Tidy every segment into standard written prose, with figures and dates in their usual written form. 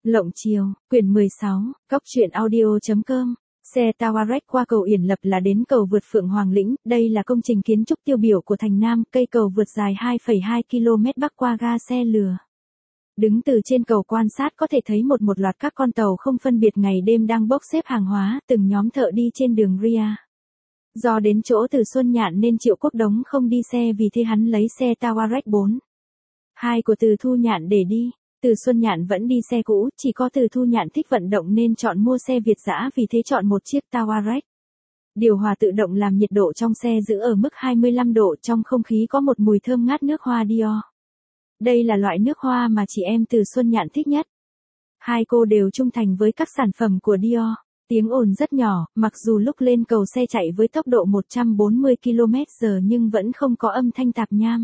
Lộng Chiều, quyển 16, Cóc truyện audio.com. Xe Tawaret qua cầu Yển Lập là đến cầu vượt Phượng Hoàng Lĩnh, đây là công trình kiến trúc tiêu biểu của thành Nam, cây cầu vượt dài 2,2 km bắc qua ga xe lửa. Đứng từ trên cầu quan sát có thể thấy một loạt các con tàu không phân biệt ngày đêm đang bốc xếp hàng hóa, từng nhóm thợ đi trên đường Ria. Do đến chỗ Từ Xuân Nhạn nên Triệu Quốc Đống không đi xe, vì thế hắn lấy xe Tawaret 4.2 của Từ Thu Nhạn để đi. Từ Xuân Nhạn vẫn đi xe cũ, chỉ có Từ Thu Nhạn thích vận động nên chọn mua xe Việt dã, vì thế chọn một chiếc Tawaret. Điều hòa tự động làm nhiệt độ trong xe giữ ở mức 25 độ, trong không khí có một mùi thơm ngát nước hoa Dior. Đây là loại nước hoa mà chị em Từ Xuân Nhạn thích nhất. Hai cô đều trung thành với các sản phẩm của Dior. Tiếng ồn rất nhỏ, mặc dù lúc lên cầu xe chạy với tốc độ 140 km/h nhưng vẫn không có âm thanh tạp nham.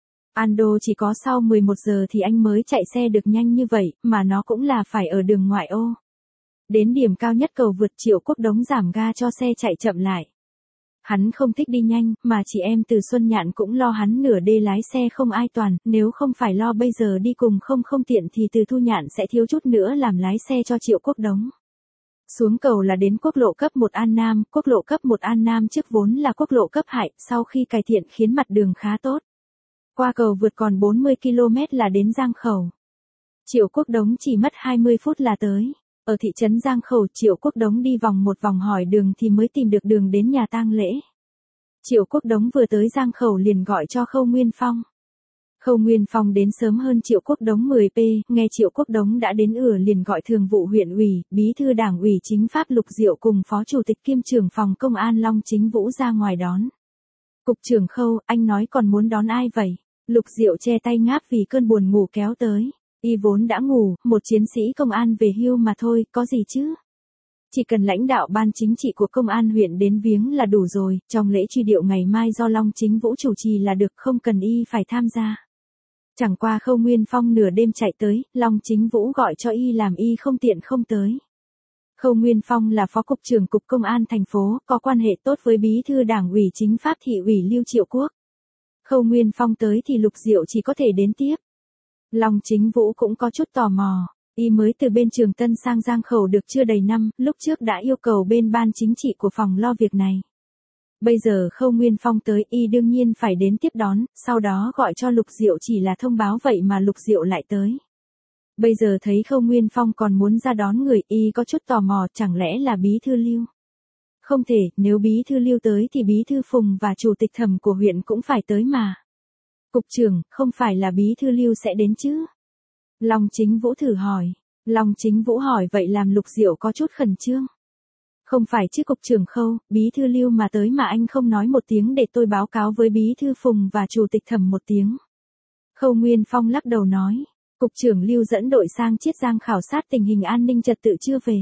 Ando chỉ có sau 11 giờ thì anh mới chạy xe được nhanh như vậy, mà nó cũng là phải ở đường ngoại ô. Đến điểm cao nhất cầu vượt, Triệu Quốc Đống giảm ga cho xe chạy chậm lại. Hắn không thích đi nhanh, mà chị em Từ Xuân Nhạn cũng lo hắn nửa đê lái xe không ai toàn, nếu không phải lo bây giờ đi cùng không tiện thì Từ Thu Nhạn sẽ thiếu chút nữa làm lái xe cho Triệu Quốc Đống. Xuống cầu là đến quốc lộ cấp 1 An Nam, quốc lộ cấp 1 An Nam trước vốn là quốc lộ cấp Hại, sau khi cải thiện khiến mặt đường khá tốt. Qua cầu vượt còn 40 km là đến Giang Khẩu. Triệu Quốc Đống chỉ mất 20 phút là tới. Ở thị trấn Giang Khẩu, Triệu Quốc Đống đi vòng một vòng hỏi đường thì mới tìm được đường đến nhà tang lễ. Triệu Quốc Đống vừa tới Giang Khẩu liền gọi cho Khâu Nguyên Phong. Khâu Nguyên Phong đến sớm hơn Triệu Quốc Đống 10p, nghe Triệu Quốc Đống đã đến liền gọi thường vụ huyện ủy, bí thư đảng ủy chính pháp Lục Diệu cùng phó chủ tịch kiêm trưởng phòng công an Long Chính Vũ ra ngoài đón. Cục trưởng Khâu, anh nói còn muốn đón ai vậy? Lục Diệu che tay ngáp vì cơn buồn ngủ kéo tới. Y vốn đã ngủ, một chiến sĩ công an về hưu mà thôi, có gì chứ? Chỉ cần lãnh đạo ban chính trị của công an huyện đến viếng là đủ rồi, trong lễ truy điệu ngày mai do Long Chính Vũ chủ trì là được, không cần Y phải tham gia. Chẳng qua Khâu Nguyên Phong nửa đêm chạy tới, Long Chính Vũ gọi cho Y làm Y không tiện không tới. Khâu Nguyên Phong là phó cục trưởng cục công an thành phố, có quan hệ tốt với bí thư đảng ủy chính pháp thị ủy Lưu Triệu Quốc. Khâu Nguyên Phong tới thì Lục Diệu chỉ có thể đến tiếp. Long Chính Vũ cũng có chút tò mò, Y mới từ bên Trường Tân sang Giang Khẩu được chưa đầy năm, lúc trước đã yêu cầu bên ban chính trị của phòng lo việc này. Bây giờ Khâu Nguyên Phong tới, Y đương nhiên phải đến tiếp đón, sau đó gọi cho Lục Diệu chỉ là thông báo vậy mà Lục Diệu lại tới. Bây giờ thấy Khâu Nguyên Phong còn muốn ra đón người, Y có chút tò mò, chẳng lẽ là bí thư Lưu? Không thể, nếu bí thư Lưu tới thì bí thư Phùng và chủ tịch thẩm của huyện cũng phải tới mà. Cục trưởng, không phải là bí thư Lưu sẽ đến chứ? Long Chính Vũ thử hỏi. Long Chính Vũ hỏi vậy làm Lục Diệu có chút khẩn trương. Không phải chứ cục trưởng Khâu, bí thư Lưu mà tới mà anh không nói một tiếng để tôi báo cáo với bí thư Phùng và chủ tịch thẩm một tiếng. Khâu Nguyên Phong lắc đầu nói. Cục trưởng Lưu dẫn đội sang Chiết Giang khảo sát tình hình an ninh trật tự chưa về.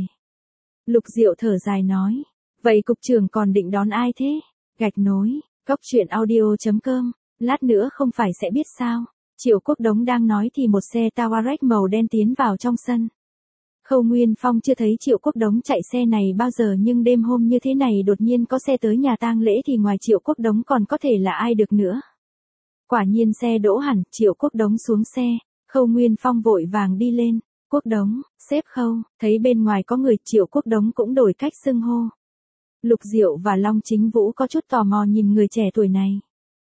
Lục Diệu thở dài nói. Vậy cục trưởng còn định đón ai thế? Gạch nối, Cóc truyện audio.com. Lát nữa không phải sẽ biết sao. Triệu Quốc Đống đang nói thì một xe Tawaret màu đen tiến vào trong sân. Khâu Nguyên Phong chưa thấy Triệu Quốc Đống chạy xe này bao giờ, nhưng đêm hôm như thế này đột nhiên có xe tới nhà tang lễ thì ngoài Triệu Quốc Đống còn có thể là ai được nữa. Quả nhiên xe đỗ hẳn, Triệu Quốc Đống xuống xe, Khâu Nguyên Phong vội vàng đi lên. Quốc Đống, sếp Khâu, thấy bên ngoài có người, Triệu Quốc Đống cũng đổi cách xưng hô. Lục Diệu và Long Chính Vũ có chút tò mò nhìn người trẻ tuổi này.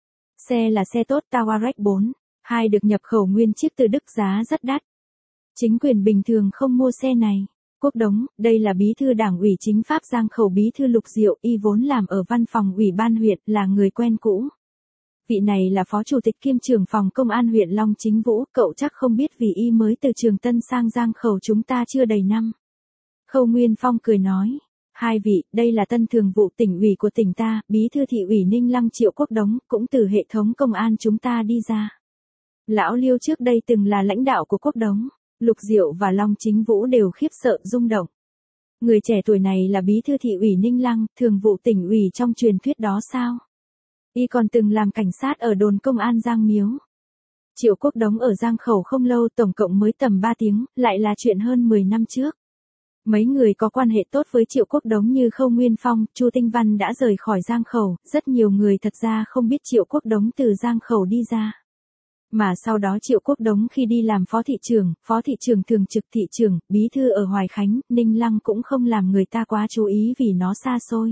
Xe là xe tốt Tawaret 4.2 được nhập khẩu nguyên chiếc từ Đức, giá rất đắt. Chính quyền bình thường không mua xe này. Quốc Đống, đây là bí thư đảng ủy chính pháp Giang Khẩu bí thư Lục Diệu, Y vốn làm ở văn phòng ủy ban huyện, là người quen cũ. Vị này là phó chủ tịch kiêm trưởng phòng công an huyện Long Chính Vũ, cậu chắc không biết vì Y mới từ Trường Tân sang Giang Khẩu chúng ta chưa đầy năm. Khâu Nguyên Phong cười nói. Hai vị, đây là tân thường vụ tỉnh ủy của tỉnh ta, bí thư thị ủy Ninh Lăng Triệu Quốc Đống, cũng từ hệ thống công an chúng ta đi ra. Lão Liêu trước đây từng là lãnh đạo của Quốc Đống. Lục Diệu và Long Chính Vũ đều khiếp sợ rung động. Người trẻ tuổi này là bí thư thị ủy Ninh Lăng, thường vụ tỉnh ủy trong truyền thuyết đó sao? Y còn từng làm cảnh sát ở đồn công an Giang Miếu. Triệu Quốc Đống ở Giang Khẩu không lâu, tổng cộng mới tầm 3 tiếng, lại là chuyện hơn 10 năm trước. Mấy người có quan hệ tốt với Triệu Quốc Đống như Khâu Nguyên Phong, Chu Tinh Văn đã rời khỏi Giang Khẩu, rất nhiều người thật ra không biết Triệu Quốc Đống từ Giang Khẩu đi ra. Mà sau đó Triệu Quốc Đống khi đi làm phó thị trưởng thường trực thị trưởng, bí thư ở Hoài Khánh, Ninh Lăng cũng không làm người ta quá chú ý vì nó xa xôi.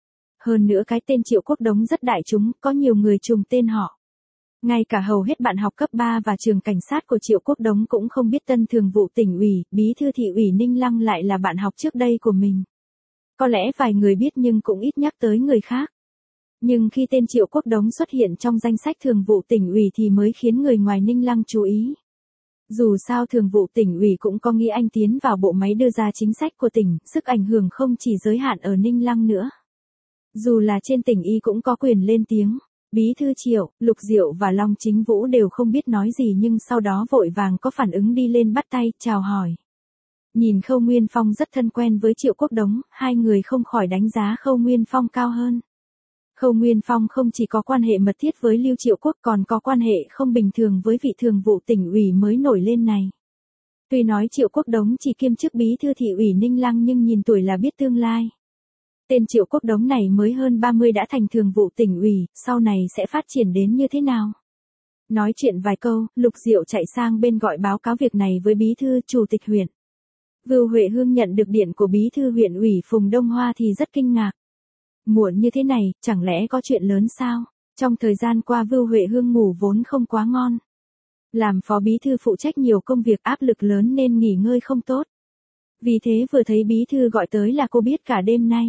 Hơn nữa cái tên Triệu Quốc Đống rất đại chúng, có nhiều người trùng tên họ. Ngay cả hầu hết bạn học cấp 3 và trường cảnh sát của Triệu Quốc Đống cũng không biết tân thường vụ tỉnh ủy, bí thư thị ủy Ninh Lăng lại là bạn học trước đây của mình. Có lẽ vài người biết nhưng cũng ít nhắc tới người khác. Nhưng khi tên Triệu Quốc Đống xuất hiện trong danh sách thường vụ tỉnh ủy thì mới khiến người ngoài Ninh Lăng chú ý. Dù sao thường vụ tỉnh ủy cũng có nghĩa anh tiến vào bộ máy đưa ra chính sách của tỉnh, sức ảnh hưởng không chỉ giới hạn ở Ninh Lăng nữa. Dù là trên tỉnh y cũng có quyền lên tiếng. Bí thư Triệu, Lục Diệu và Long Chính Vũ đều không biết nói gì nhưng sau đó vội vàng có phản ứng đi lên bắt tay, chào hỏi. Nhìn Khâu Nguyên Phong rất thân quen với Triệu Quốc Đống, hai người không khỏi đánh giá Khâu Nguyên Phong cao hơn. Khâu Nguyên Phong không chỉ có quan hệ mật thiết với Lưu Triệu Quốc còn có quan hệ không bình thường với vị thường vụ tỉnh ủy mới nổi lên này. Tuy nói Triệu Quốc Đống chỉ kiêm chức bí thư thị ủy Ninh Lăng nhưng nhìn tuổi là biết tương lai. Tên Triệu Quốc Đống này mới hơn 30 đã thành thường vụ tỉnh ủy, sau này sẽ phát triển đến như thế nào? Nói chuyện vài câu, Lục Diệu chạy sang bên gọi báo cáo việc này với bí thư chủ tịch huyện. Vưu Huệ Hương nhận được điện của bí thư huyện ủy Phùng Đông Hoa thì rất kinh ngạc. Muộn như thế này, chẳng lẽ có chuyện lớn sao? Trong thời gian qua Vưu Huệ Hương ngủ vốn không quá ngon. Làm phó bí thư phụ trách nhiều công việc áp lực lớn nên nghỉ ngơi không tốt. Vì thế vừa thấy bí thư gọi tới là cô biết cả đêm nay.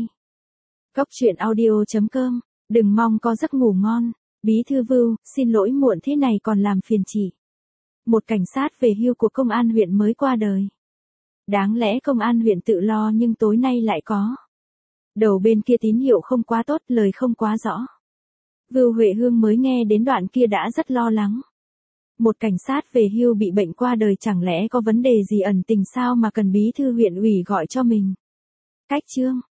Góc truyện audio.com, đừng mong có giấc ngủ ngon. Bí thư Vưu, xin lỗi muộn thế này còn làm phiền chị. Một cảnh sát về hưu của công an huyện mới qua đời. Đáng lẽ công an huyện tự lo nhưng tối nay lại có. Đầu bên kia tín hiệu không quá tốt, lời không quá rõ. Vưu Huệ Hương mới nghe đến đoạn kia đã rất lo lắng. Một cảnh sát về hưu bị bệnh qua đời chẳng lẽ có vấn đề gì ẩn tình sao mà cần bí thư huyện ủy gọi cho mình. Cách chương